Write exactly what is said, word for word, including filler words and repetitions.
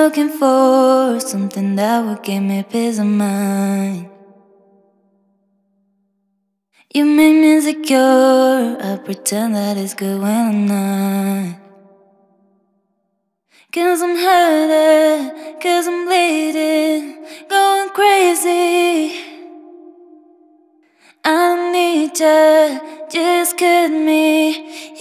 looking for something that would give me peace of mind. You make me insecure, I pretend that it's good when I'm not. Cause I'm hurting, cause I'm bleeding, going crazy. I don't need ya, just cut me.